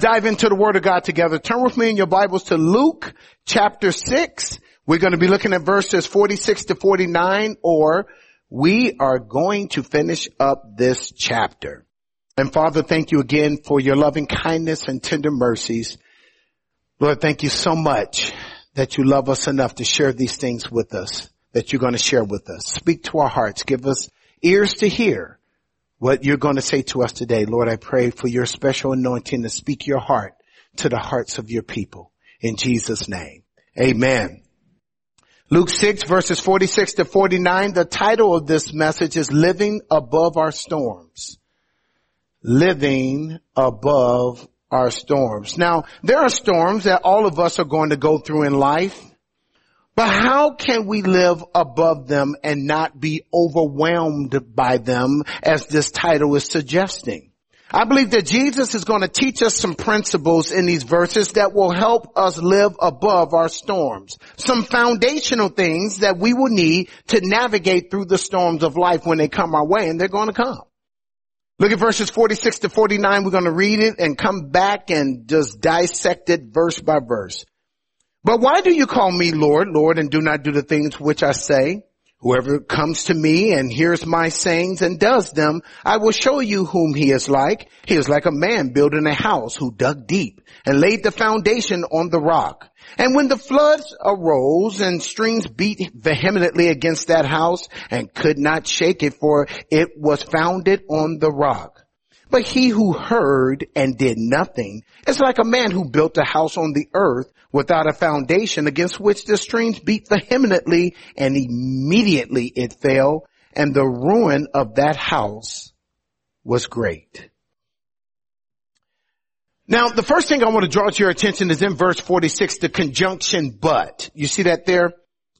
dive into the Word of God together. Turn with me in your Bibles to Luke chapter 6. We're going to be looking at verses 46 to 49, or we are going to finish up this chapter. And Father, thank you again for your loving kindness and tender mercies. Lord, thank you so much that you love us enough to share these things with us, that you're going to share with us. Speak to our hearts. Give us ears to hear what you're going to say to us today. Lord, I pray for your special anointing to speak your heart to the hearts of your people. In Jesus' name, amen. Luke 6 verses 46 to 49. The title of this message is Living Above Our Storms. Living above our storms. Now, there are storms that all of us are going to go through in life. But how can we live above them and not be overwhelmed by them, as this title is suggesting? I believe that Jesus is going to teach us some principles in these verses that will help us live above our storms. Some foundational things that we will need to navigate through the storms of life when they come our way, and they're going to come. Look at verses 46 to 49. We're going to read it and come back and just dissect it verse by verse. But why do you call me Lord, Lord, and do not do the things which I say? Whoever comes to me and hears my sayings and does them, I will show you whom he is like. He is like a man building a house who dug deep and laid the foundation on the rock. And when the floods arose and streams beat vehemently against that house and could not shake it, for it was founded on the rock. But he who heard and did nothing is like a man who built a house on the earth without a foundation, against which the streams beat vehemently, and immediately it fell, and the ruin of that house was great. Now, the first thing I want to draw to your attention is in verse 46, the conjunction but. You see that there?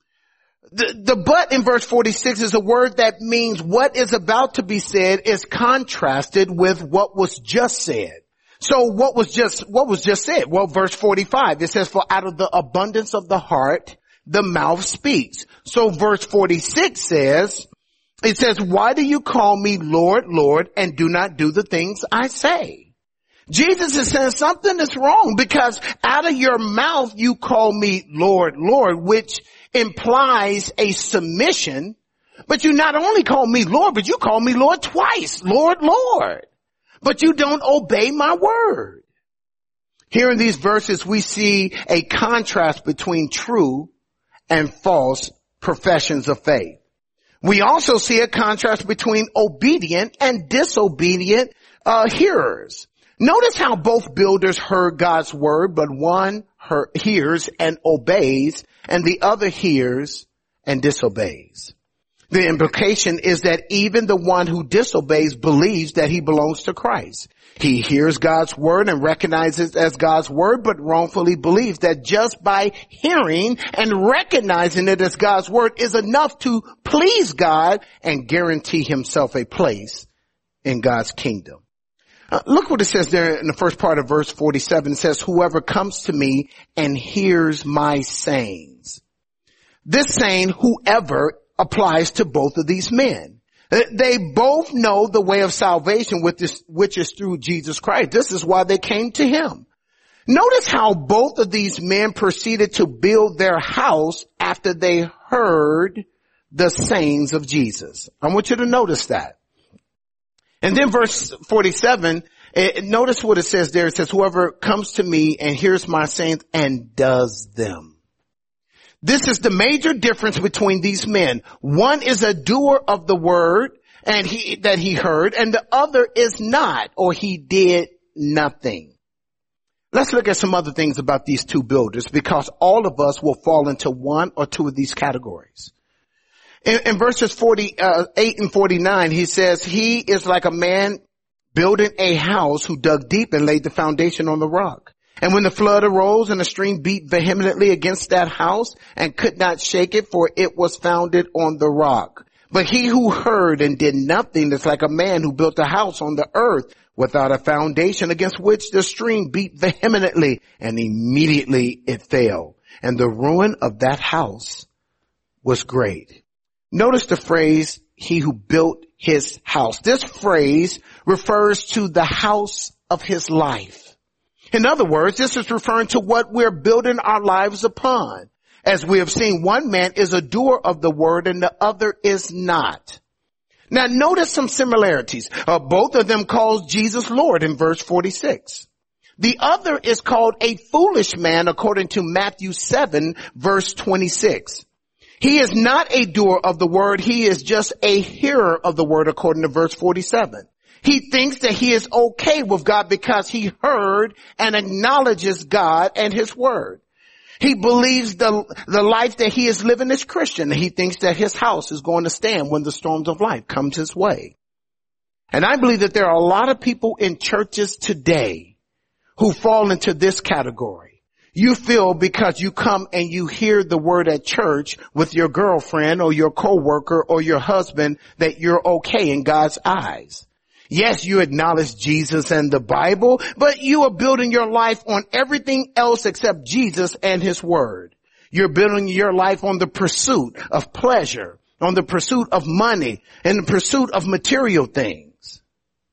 The but in verse 46 is a word that means what is about to be said is contrasted with what was just said. So what was just said? Well, verse 45, it says, for out of the abundance of the heart, the mouth speaks. So verse 46 says, why do you call me Lord, Lord, and do not do the things I say? Jesus is saying something is wrong, because out of your mouth you call me Lord, Lord, which implies a submission. But you not only call me Lord, but you call me Lord twice. Lord, Lord. But you don't obey my word. Here in these verses, we see a contrast between true and false professions of faith. We also see a contrast between obedient and disobedient hearers. Notice how both builders heard God's word, but one hears and obeys, and the other hears and disobeys. The implication is that even the one who disobeys believes that he belongs to Christ. He hears God's word and recognizes it as God's word, but wrongfully believes that just by hearing and recognizing it as God's word is enough to please God and guarantee himself a place in God's kingdom. Look what it says there in the first part of verse 47. It says, whoever comes to me and hears my sayings. This saying, whoever, applies to both of these men. They both know the way of salvation, which is through Jesus Christ. This is why they came to him. Notice how both of these men proceeded to build their house after they heard the sayings of Jesus. I want you to notice that. And then verse 47, notice what it says there. It says, whoever comes to me and hears my sayings and does them. This is the major difference between these men. One is a doer of the word that he heard, and the other is not, or he did nothing. Let's look at some other things about these two builders, because all of us will fall into one or two of these categories. In verses 48 and 49, he says, he is like a man building a house who dug deep and laid the foundation on the rock. And when the flood arose and the stream beat vehemently against that house and could not shake it, for it was founded on the rock. But he who heard and did nothing is like a man who built a house on the earth without a foundation, against which the stream beat vehemently, and immediately it fell. And the ruin of that house was great. Notice the phrase, he who built his house. This phrase refers to the house of his life. In other words, this is referring to what we're building our lives upon. As we have seen, one man is a doer of the word and the other is not. Now notice some similarities. Both of them call Jesus Lord in verse 46. The other is called a foolish man according to Matthew 7 verse 26. He is not a doer of the word. He is just a hearer of the word according to verse 47. He thinks that he is okay with God because he heard and acknowledges God and his word. He believes the life that he is living is Christian. He thinks that his house is going to stand when the storms of life comes his way. And I believe that there are a lot of people in churches today who fall into this category. You feel because you come and you hear the word at church with your girlfriend or your coworker or your husband that you're okay in God's eyes. Yes, you acknowledge Jesus and the Bible, but you are building your life on everything else except Jesus and his word. You're building your life on the pursuit of pleasure, on the pursuit of money, and the pursuit of material things.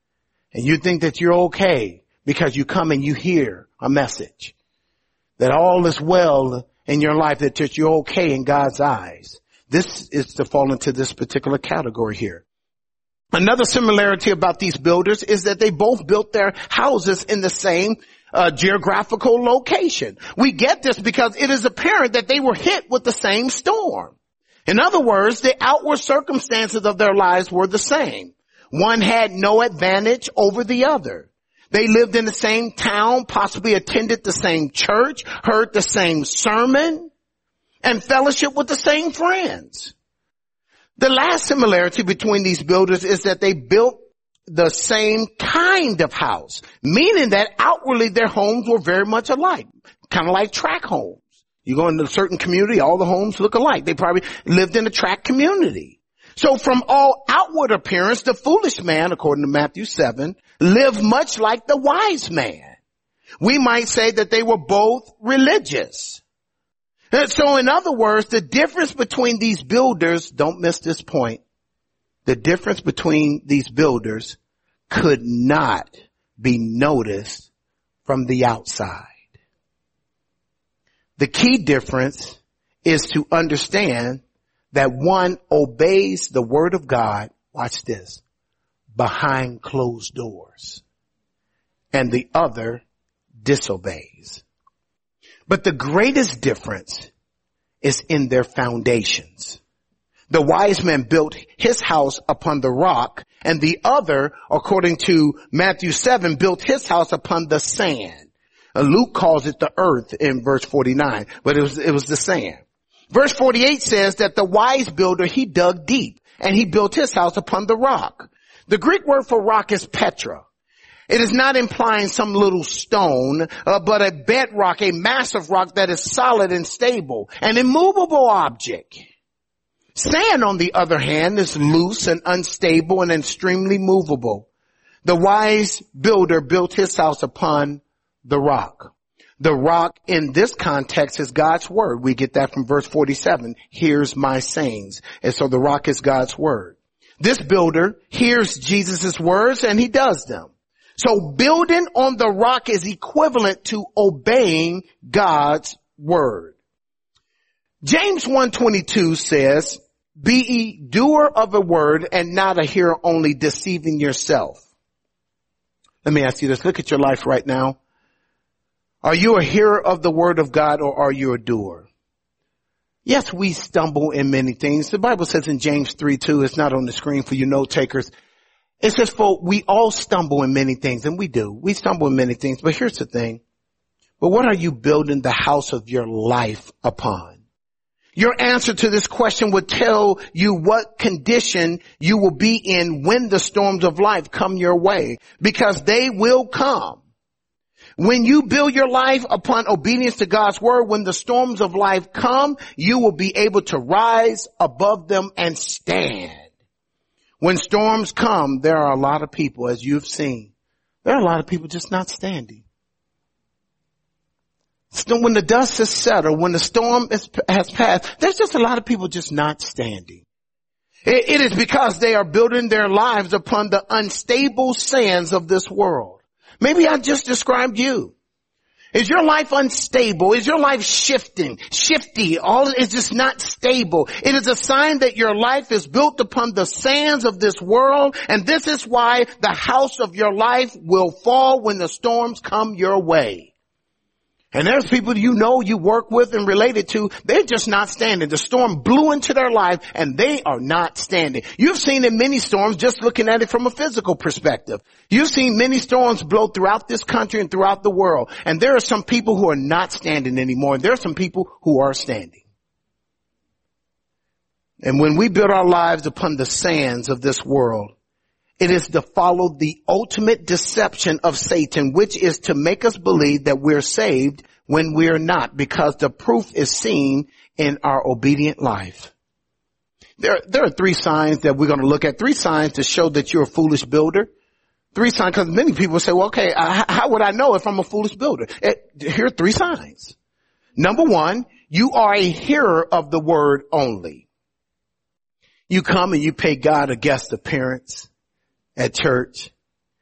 And you think that you're okay because you come and you hear a message that all is well in your life, that you're okay in God's eyes. This is to fall into this particular category here. Another similarity about these builders is that they both built their houses in the same geographical location. We get this because it is apparent that they were hit with the same storm. In other words, the outward circumstances of their lives were the same. One had no advantage over the other. They lived in the same town, possibly attended the same church, heard the same sermon, and fellowship with the same friends. The last similarity between these builders is that they built the same kind of house, meaning that outwardly their homes were very much alike, kind of like tract homes. You go into a certain community, all the homes look alike. They probably lived in a tract community. So from all outward appearance, the foolish man, according to Matthew 7, lived much like the wise man. We might say that they were both religious. So in other words, the difference between these builders, don't miss this point, the difference between these builders could not be noticed from the outside. The key difference is to understand that one obeys the word of God, watch this, behind closed doors, and the other disobeys. But the greatest difference is in their foundations. The wise man built his house upon the rock, and the other, according to Matthew 7, built his house upon the sand. Luke calls it the earth in verse 49, but it was the sand. Verse 48 says that the wise builder, he dug deep, and he built his house upon the rock. The Greek word for rock is Petra. It is not implying some little stone, but a bedrock, a massive rock that is solid and stable, an immovable object. Sand, on the other hand, is loose and unstable and extremely movable. The wise builder built his house upon the rock. The rock in this context is God's word. We get that from verse 47. Here's my sayings. And so the rock is God's word. This builder hears Jesus' words and he does them. So building on the rock is equivalent to obeying God's word. James 1:22 says, be ye doer of the word and not a hearer only, deceiving yourself. Let me ask you this. Look at your life right now. Are you a hearer of the word of God or are you a doer? Yes, we stumble in many things. The Bible says in James 3:2, it's not on the screen for you note takers. It says, for we all stumble in many things, and we do. We stumble in many things, but here's the thing. But what are you building the house of your life upon? Your answer to this question would tell you what condition you will be in when the storms of life come your way, because they will come. When you build your life upon obedience to God's word, when the storms of life come, you will be able to rise above them and stand. When storms come, there are a lot of people, as you've seen, there are a lot of people just not standing. So when the dust has settled, when the storm has passed, there's just a lot of people just not standing. It is because they are building their lives upon the unstable sands of this world. Maybe I just described you. Is your life unstable? Is your life shifty? All is just not stable. It is a sign that your life is built upon the sands of this world, and this is why the house of your life will fall when the storms come your way. And there's people you know, you work with and related to, they're just not standing. The storm blew into their life and they are not standing. You've seen in many storms, just looking at it from a physical perspective. You've seen many storms blow throughout this country and throughout the world. And there are some people who are not standing anymore. And there are some people who are standing. And when we build our lives upon the sands of this world, it is to follow the ultimate deception of Satan, which is to make us believe that we're saved when we're not, because the proof is seen in our obedient life. There are 3 signs that we're going to look at, 3 signs to show that you're a foolish builder. 3 signs, because many people say, well, okay, how would I know if I'm a foolish builder? Here are 3 signs. Number 1, you are a hearer of the word only. You come and you pay God a guest appearance at church,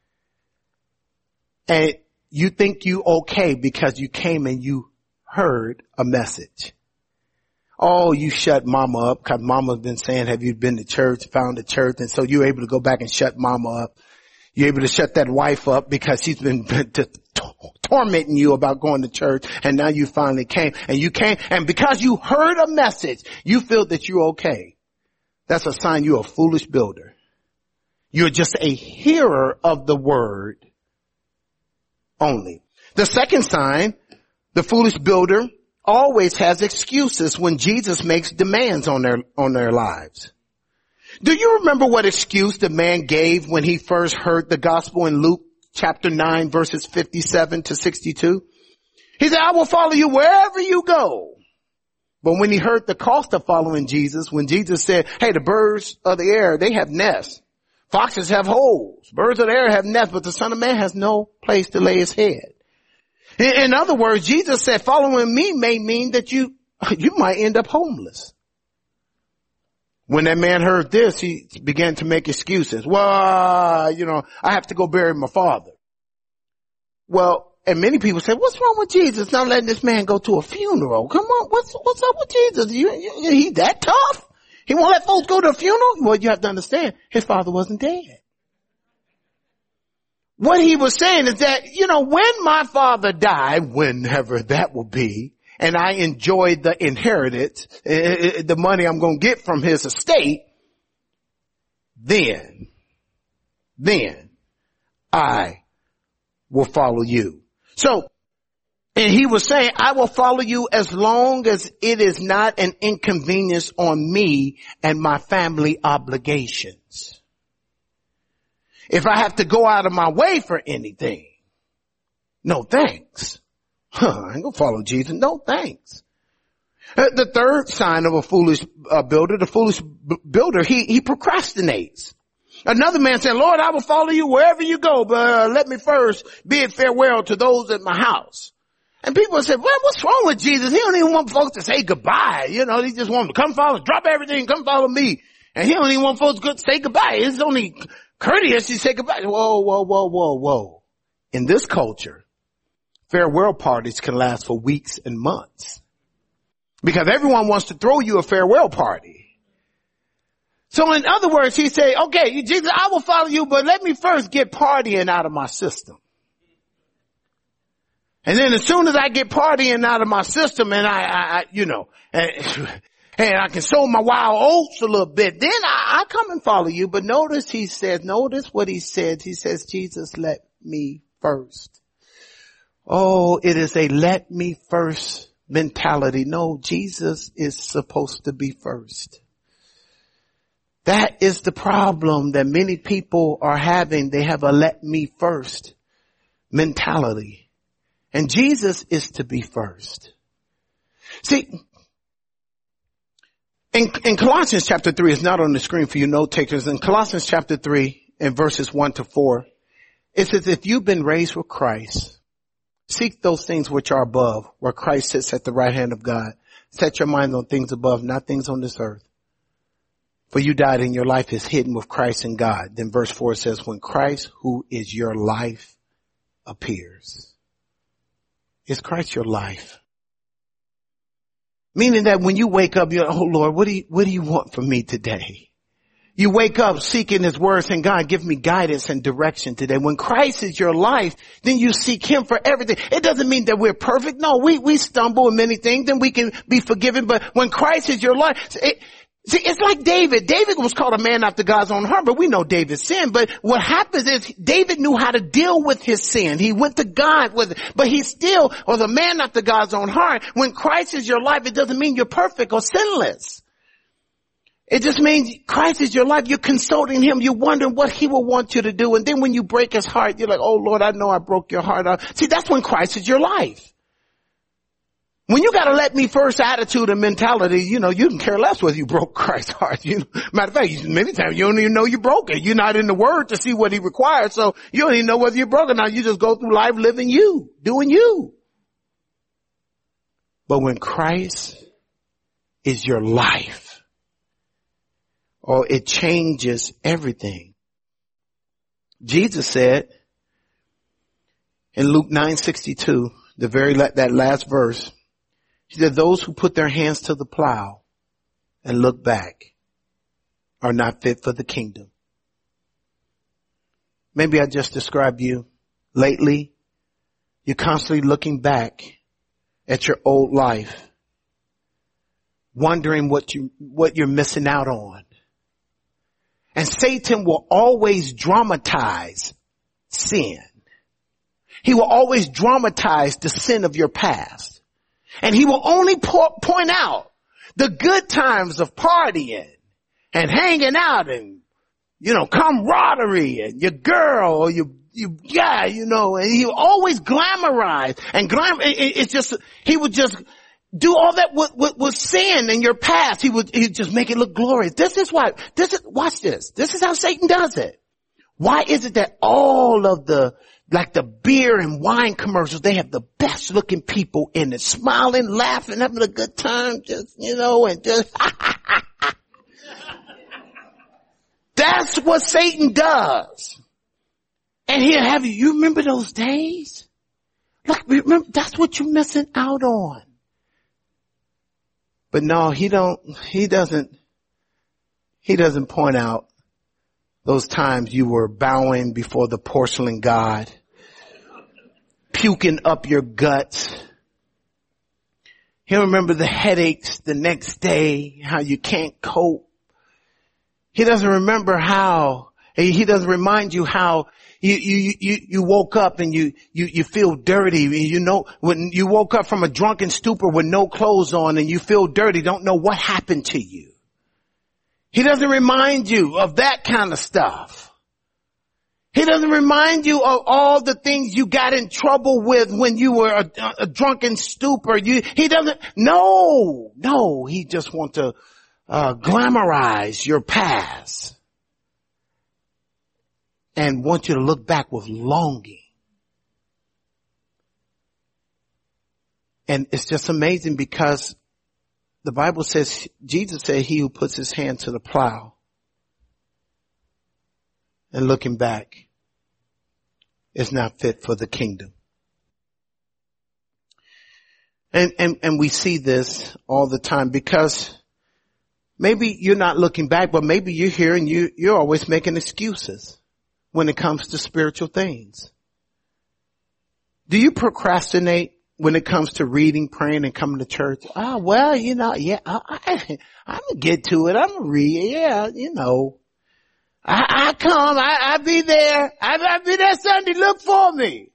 and you think you okay because you came and you heard a message. Oh, you shut mama up because mama's been saying, have you been to church, found a church? And so you're able to go back and shut mama up. You're able to shut that wife up because she's been tormenting you about going to church, and now you finally came, and you came, and because you heard a message, you feel that you're okay. That's a sign you're a foolish builder. You're just a hearer of the word only. The second sign, the foolish builder always has excuses when Jesus makes demands on their lives. Do you remember what excuse the man gave when he first heard the gospel in Luke chapter 9 verses 57 to 62? He said, I will follow you wherever you go. But when he heard the cost of following Jesus, when Jesus said, hey, the birds of the air, they have nests. Foxes have holes. Birds of the air have nests, but the Son of Man has no place to lay his head. In other words, Jesus said, following me may mean that you might end up homeless. When that man heard this, he began to make excuses. Well, I have to go bury my father. Well, and many people say, what's wrong with Jesus not letting this man go to a funeral? Come on, what's up with Jesus? He that tough? He won't let folks go to a funeral? Well, you have to understand, his father wasn't dead. What he was saying is that, when my father died, whenever that will be, and I enjoyed the inheritance, the money I'm going to get from his estate, then I will follow you. So, and he was saying, I will follow you as long as it is not an inconvenience on me and my family obligations. If I have to go out of my way for anything, no thanks. I ain't gonna follow Jesus. No thanks. The third sign of a foolish builder, the foolish builder, he procrastinates. Another man said, Lord, I will follow you wherever you go, but let me first bid farewell to those at my house. And people said, well, what's wrong with Jesus? He don't even want folks to say goodbye. He just want them to come follow, drop everything, come follow me. And he don't even want folks to say goodbye. It's only courteous to say goodbye. Whoa. In this culture, farewell parties can last for weeks and months. Because everyone wants to throw you a farewell party. So in other words, he said, okay, Jesus, I will follow you, but let me first get partying out of my system. And then as soon as I get partying out of my system and and I can sow my wild oats a little bit, then I come and follow you. But notice what he said. He says, Jesus, let me first. Oh, it is a let me first mentality. No, Jesus is supposed to be first. That is the problem that many people are having. They have a let me first mentality. And Jesus is to be first. See, in Colossians chapter 3, it's not on the screen for you note takers. In Colossians chapter 3 and verses 1 to 4, it says, if you've been raised with Christ, seek those things which are above, where Christ sits at the right hand of God. Set your mind on things above, not things on this earth. For you died and your life is hidden with Christ in God. Then verse 4 says, when Christ, who is your life, appears. Is Christ your life? Meaning that when you wake up, you're like, oh Lord, what do you want from me today? You wake up seeking His word, saying, God, give me guidance and direction today. When Christ is your life, then you seek Him for everything. It doesn't mean that we're perfect. No, we stumble in many things and we can be forgiven. But when Christ is your life, it's like David. David was called a man after God's own heart, but we know David sinned. But what happens is David knew how to deal with his sin. He went to God with it, but he still was a man after God's own heart. When Christ is your life, it doesn't mean you're perfect or sinless. It just means Christ is your life. You're consulting Him. You're wondering what He will want you to do. And then when you break His heart, you're like, oh Lord, I know I broke your heart out. See, that's when Christ is your life. When you got a let me first attitude and mentality, you can care less whether you broke Christ's heart. Matter of fact, many times you don't even know you broke it. You're not in the Word to see what He requires. So you don't even know whether you broke it. Now you just go through life living you, doing you. But when Christ is your life, it changes everything. Jesus said in Luke 9:62, that last verse, He said, those who put their hands to the plow and look back are not fit for the kingdom. Maybe I just described you. Lately, you're constantly looking back at your old life, wondering what you're missing out on. And Satan will always dramatize sin. He will always dramatize the sin of your past. And he will only point out the good times of partying and hanging out and, camaraderie and your girl or your guy, and he will always glamorize and he would just do all that with sin in your past. He'd just make it look glorious. Watch this. This is how Satan does it. Why is it that all of the beer and wine commercials, they have the best looking people in it, smiling, laughing, having a good time, and just, that's what Satan does. And he'll have you remember those days? Look, remember, that's what you're missing out on. But no, he doesn't point out those times you were bowing before the porcelain god, puking up your guts. He'll remember the headaches the next day, how you can't cope. He doesn't remind you how you woke up and you feel dirty. When you woke up from a drunken stupor with no clothes on and you feel dirty, don't know what happened to you. He doesn't remind you of that kind of stuff. He doesn't remind you of all the things you got in trouble with when you were a drunken stupor. He doesn't, no, he just wants to glamorize your past. And want you to look back with longing. And it's just amazing because the Bible says, Jesus said, he who puts his hand to the plow and looking back is not fit for the kingdom. And we see this all the time because maybe you're not looking back, but maybe you're here and you're always making excuses when it comes to spiritual things. Do you procrastinate when it comes to reading, praying, and coming to church? I'm gonna get to it. I'm gonna read. I come. I be there. I be there Sunday. Look for me.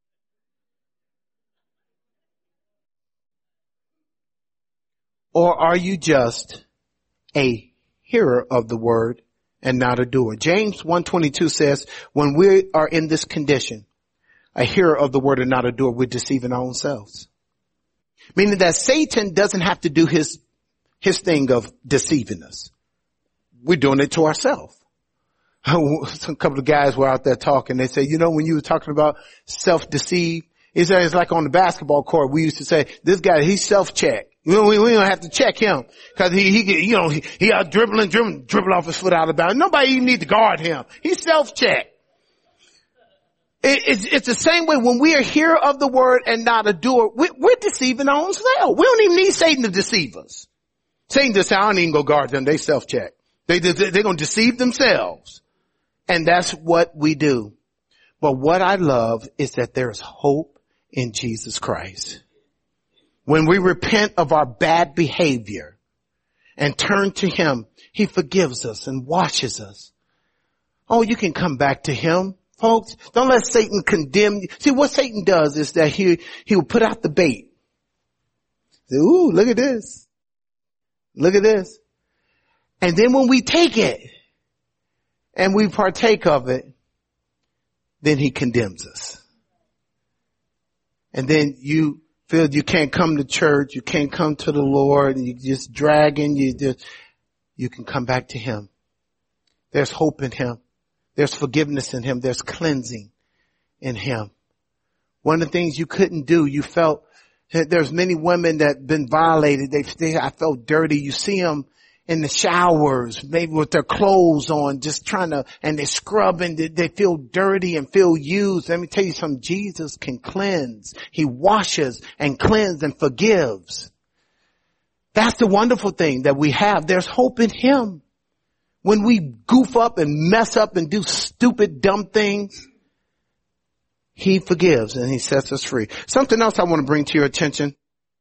Or are you just a hearer of the word and not a doer? James 1:22 says, when we are in this condition, a hearer of the word and not a doer, we're deceiving our own selves. Meaning that Satan doesn't have to do his thing of deceiving us. We're doing it to ourselves. A couple of guys were out there talking. They say, when you were talking about self-deceive, he said it's like on the basketball court. We used to say, this guy, he's self-checked. We don't have to check him because he out dribble off his foot out of bounds. Nobody even need to guard him. He's self-checked. It's the same way when we are hearer of the word and not a doer, we're deceiving our own self. We don't even need Satan to deceive us. Satan just said, I don't even go guard them. They self-check. They're going to deceive themselves. And that's what we do. But what I love is that there's hope in Jesus Christ. When we repent of our bad behavior and turn to him, he forgives us and washes us. Oh, you can come back to him. Folks, don't let Satan condemn you. See, what Satan does is that he will put out the bait. Say, ooh, look at this. Look at this. And then when we take it and we partake of it, then he condemns us. And then you feel you can't come to church, you can't come to the Lord, and you're just dragging, you can come back to him. There's hope in him. There's forgiveness in him. There's cleansing in him. One of the things you couldn't do, you felt, there's many women that been violated. I felt dirty. You see them in the showers, maybe with their clothes on, just trying to, and they're scrubbing. They feel dirty and feel used. Let me tell you something. Jesus can cleanse. He washes and cleanses and forgives. That's the wonderful thing that we have. There's hope in him. When we goof up and mess up and do stupid, dumb things, he forgives and he sets us free. Something else I want to bring to your attention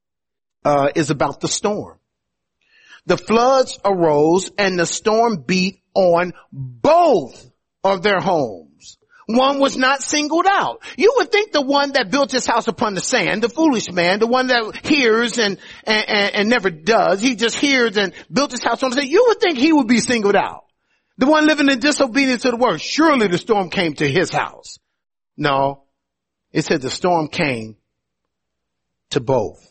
is about the storm. The floods arose and the storm beat on both of their homes. One was not singled out. You would think the one that built his house upon the sand, the foolish man, the one that hears and never does, he just hears and built his house on the sand, you would think he would be singled out. The one living in disobedience to the word, surely the storm came to his house. No, it said the storm came to both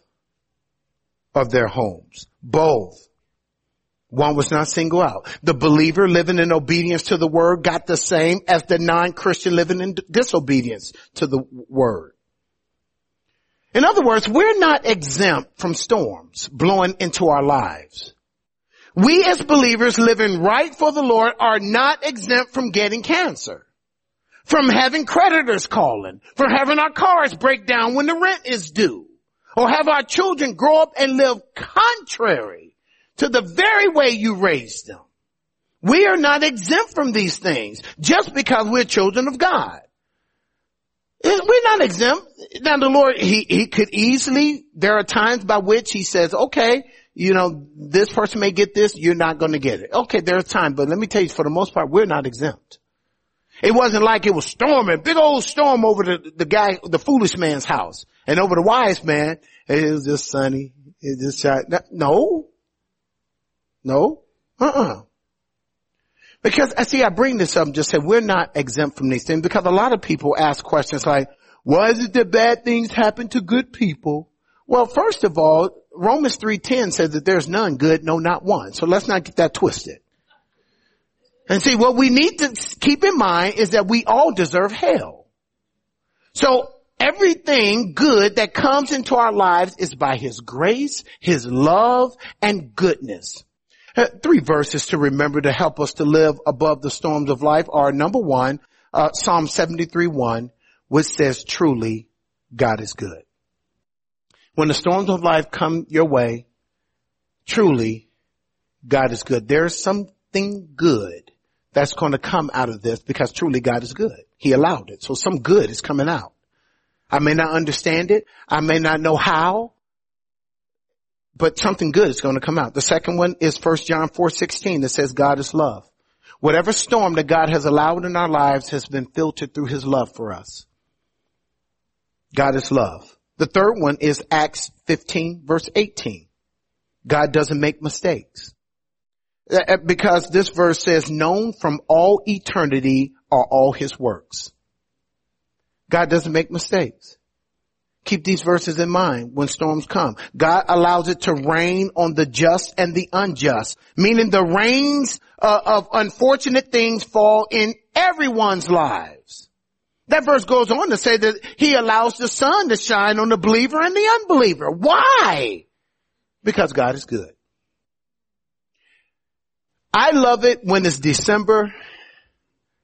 of their homes. Both. One was not singled out. The believer living in obedience to the word got the same as the non-Christian living in disobedience to the word. In other words, we're not exempt from storms blowing into our lives. We as believers living right for the Lord are not exempt from getting cancer, from having creditors calling, from having our cars break down when the rent is due, or have our children grow up and live contrary to the very way you raised them. We are not exempt from these things just because we're children of God. We're not exempt. Now the Lord, he could easily, there are times by which he says, okay, you know, this person may get this, you're not going to get it. Okay, there's time, but let me tell you, for the most part, we're not exempt. It wasn't like it was storming, big old storm over the foolish man's house. And over the wise man, it was just sunny. It just shot. No. Because I bring this up and just say we're not exempt from these things because a lot of people ask questions like, why is it that bad things happen to good people? Well, first of all, Romans 3:10 says that there's none good, no, not one. So let's not get that twisted. And see, what we need to keep in mind is that we all deserve hell. So everything good that comes into our lives is by his grace, his love, and goodness. 3 verses to remember to help us to live above the storms of life are, number 1, Psalm 73:1, which says, truly, God is good. When the storms of life come your way, truly, God is good. There's something good that's going to come out of this because truly God is good. He allowed it. So some good is coming out. I may not understand it. I may not know how. But something good is going to come out. The second one is 1 John 4:16 that says God is love. Whatever storm that God has allowed in our lives has been filtered through his love for us. God is love. The third one is Acts 15 verse 18. God doesn't make mistakes. Because this verse says, known from all eternity are all his works. God doesn't make mistakes. Keep these verses in mind when storms come. God allows it to rain on the just and the unjust, meaning the rains of unfortunate things fall in everyone's lives. That verse goes on to say that he allows the sun to shine on the believer and the unbeliever. Why? Because God is good. I love it when it's December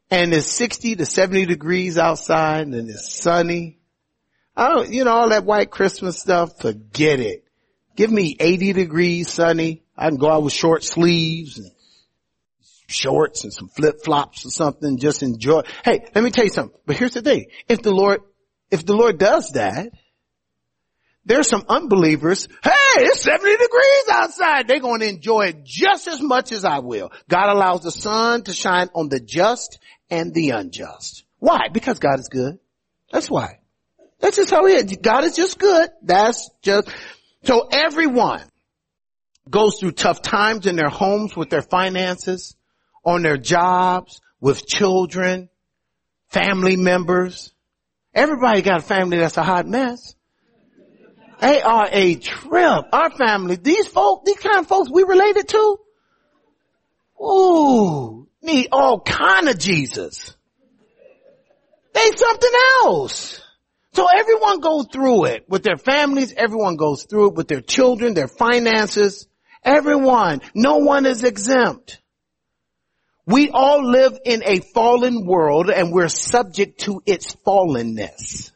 and it's 60 to 70 degrees outside and it's sunny. All that white Christmas stuff, forget it. Give me 80 degrees sunny. I can go out with short sleeves and shorts and some flip flops or something. Just enjoy. Hey, let me tell you something. But here's the thing. If the Lord does that, there's some unbelievers. Hey, it's 70 degrees outside. They're going to enjoy it just as much as I will. God allows the sun to shine on the just and the unjust. Why? Because God is good. That's why. That's just how he is. God is just good. So everyone goes through tough times in their homes with their finances, on their jobs, with children, family members. Everybody got a family that's a hot mess. They are a trip. Our family, these kind of folks we related to, ooh, need all kind of Jesus. They something else. So everyone goes through it with their families. Everyone goes through it with their children, their finances. Everyone. No one is exempt. We all live in a fallen world and we're subject to its fallenness.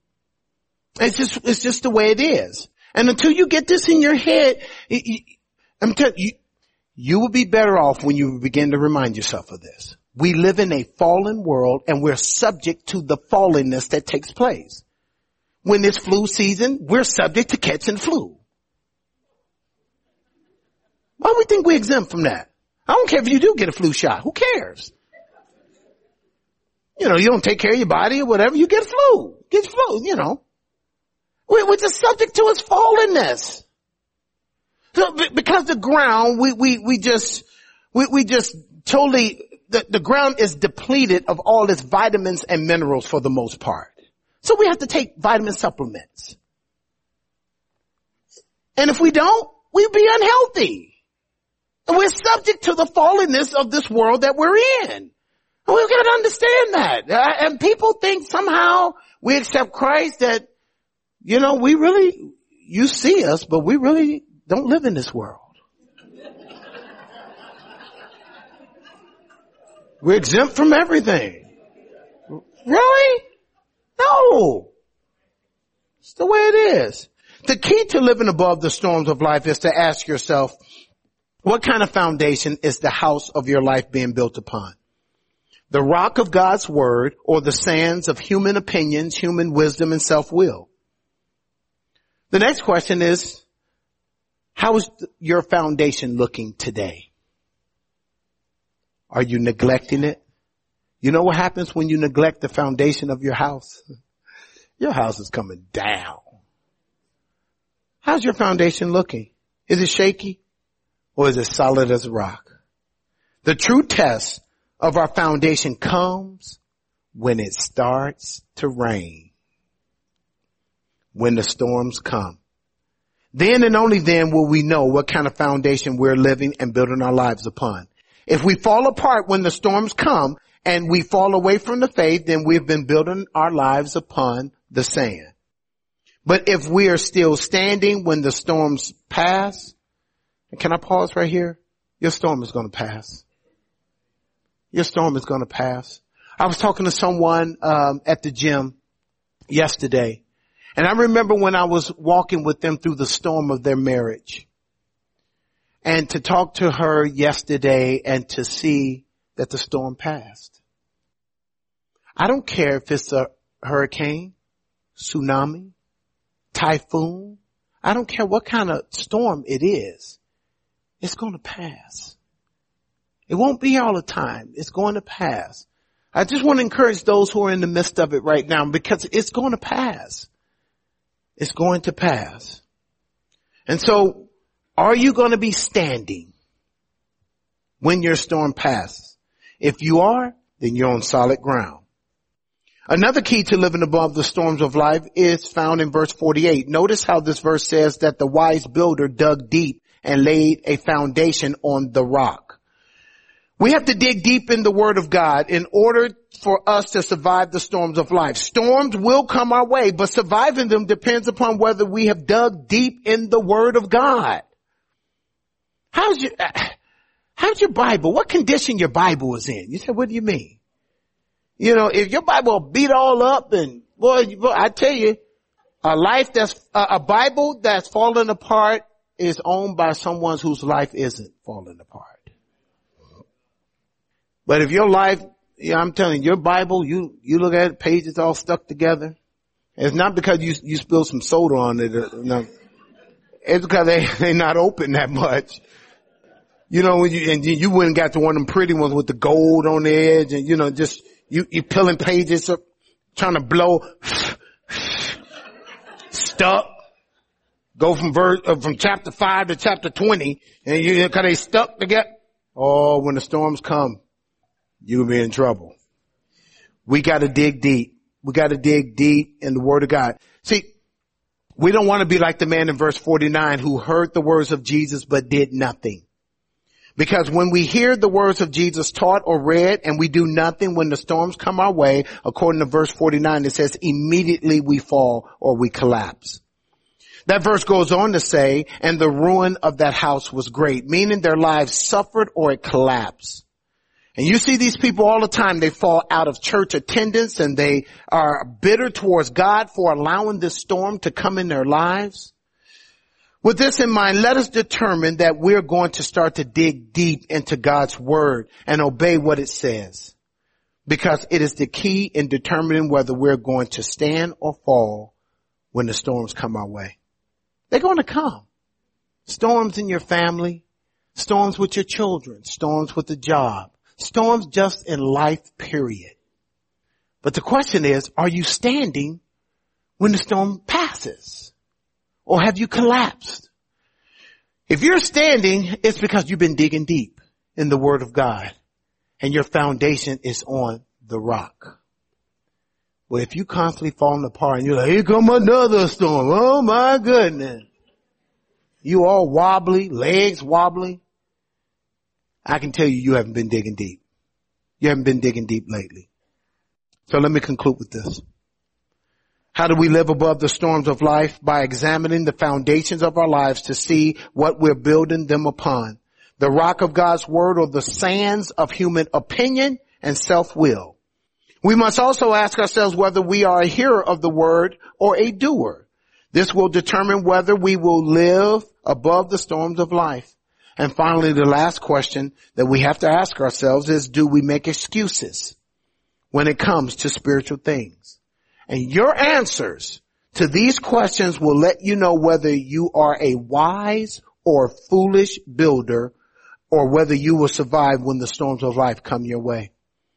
It's just the way it is. And until you get this in your head, I'm telling you, you will be better off when you begin to remind yourself of this. We live in a fallen world and we're subject to the fallenness that takes place. When it's flu season, we're subject to catching flu. Why do we think we're exempt from that? I don't care if you do get a flu shot. Who cares? You don't take care of your body or whatever. You get flu. We're just subject to its fallenness. So, because the ground, we just totally, the ground is depleted of all its vitamins and minerals for the most part. So we have to take vitamin supplements. And if we don't, we'll be unhealthy. And we're subject to the fallenness of this world that we're in. And we've got to understand that. And people think somehow we accept Christ that, you see us, but we really don't live in this world. We're exempt from everything. Really? No. It's the way it is. The key to living above the storms of life is to ask yourself, what kind of foundation is the house of your life being built upon? The rock of God's word or the sands of human opinions, human wisdom, and self-will? The next question is, how is your foundation looking today? Are you neglecting it? You know what happens when you neglect the foundation of your house? Your house is coming down. How's your foundation looking? Is it shaky or is it solid as a rock? The true test of our foundation comes when it starts to rain. When the storms come. Then and only then will we know what kind of foundation we're living and building our lives upon. If we fall apart when the storms come and we fall away from the faith, then we've been building our lives upon the sand. But if we are still standing when the storms pass, and can I pause right here? Your storm is going to pass. Your storm is going to pass. I was talking to someone at the gym yesterday. And I remember when I was walking with them through the storm of their marriage. And to talk to her yesterday and to see that the storm passed. I don't care if it's a hurricane, tsunami, typhoon. I don't care what kind of storm it is. It's going to pass. It won't be all the time. It's going to pass. I just want to encourage those who are in the midst of it right now because it's going to pass. It's going to pass. And so, are you going to be standing when your storm passes? If you are, then you're on solid ground. Another key to living above the storms of life is found in verse 48. Notice how this verse says that the wise builder dug deep and laid a foundation on the rock. We have to dig deep in the Word of God in order for us to survive the storms of life. Storms will come our way, but surviving them depends upon whether we have dug deep in the Word of God. How's your Bible? What condition your Bible is in? You said, what do you mean? You know, if your Bible beat all up and boy, I tell you, a Bible that's falling apart is owned by someone whose life isn't falling apart. But if your life, I'm telling you, your Bible, you look at it, pages all stuck together. It's not because you spilled some soda on it. No. It's because they not open that much. You know, you wouldn't got to one of them pretty ones with the gold on the edge and, you know, just, you peeling pages up, trying to blow, stuck. Go from chapter 5 to chapter 20 and cause they stuck together. Oh, when the storms come, you'll be in trouble. We gotta dig deep. We gotta dig deep in the Word of God. See, we don't want to be like the man in verse 49 who heard the words of Jesus but did nothing. Because when we hear the words of Jesus taught or read and we do nothing when the storms come our way, according to verse 49, it says immediately we fall or we collapse. That verse goes on to say, and the ruin of that house was great, meaning their lives suffered or it collapsed. And you see these people all the time. They fall out of church attendance and they are bitter towards God for allowing this storm to come in their lives. With this in mind, let us determine that we're going to start to dig deep into God's word and obey what it says, because it is the key in determining whether we're going to stand or fall when the storms come our way. They're going to come. Storms in your family, storms with your children, storms with the job, storms just in life, period. But the question is, are you standing when the storm passes? Or have you collapsed? If you're standing, it's because you've been digging deep in the Word of God and your foundation is on the rock. Well, if you constantly falling apart and you're like, here come another storm. Oh my goodness. You all wobbly, legs wobbly. I can tell you haven't been digging deep. You haven't been digging deep lately. So let me conclude with this. How do we live above the storms of life? By examining the foundations of our lives to see what we're building them upon. The rock of God's word or the sands of human opinion and self-will. We must also ask ourselves whether we are a hearer of the word or a doer. This will determine whether we will live above the storms of life. And finally, the last question that we have to ask ourselves is, do we make excuses when it comes to spiritual things? And your answers to these questions will let you know whether you are a wise or foolish builder or whether you will survive when the storms of life come your way.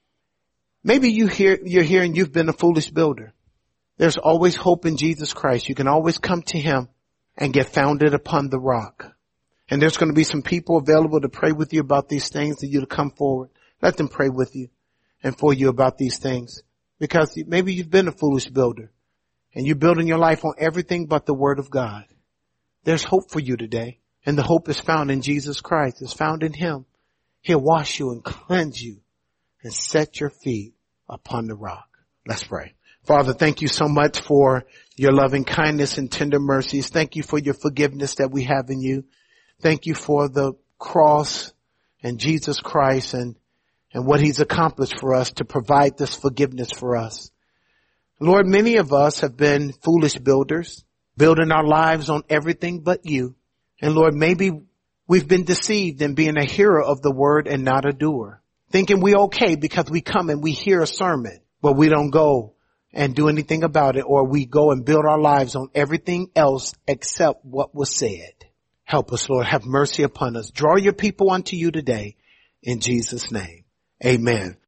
Maybe you're here and you've been a foolish builder. There's always hope in Jesus Christ. You can always come to him and get founded upon the rock. And there's going to be some people available to pray with you about these things, and you to come forward. Let them pray with you and for you about these things. Because maybe you've been a foolish builder and you're building your life on everything but the word of God. There's hope for you today. And the hope is found in Jesus Christ. It's found in him. He'll wash you and cleanse you and set your feet upon the rock. Let's pray. Father, thank you so much for your loving kindness and tender mercies. Thank you for your forgiveness that we have in you. Thank you for the cross and Jesus Christ and what he's accomplished for us to provide this forgiveness for us. Lord, many of us have been foolish builders, building our lives on everything but you. And Lord, maybe we've been deceived in being a hearer of the word and not a doer, thinking we're okay because we come and we hear a sermon, but we don't go and do anything about it, or we go and build our lives on everything else except what was said. Help us, Lord. Have mercy upon us. Draw your people unto you today in Jesus' name. Amen.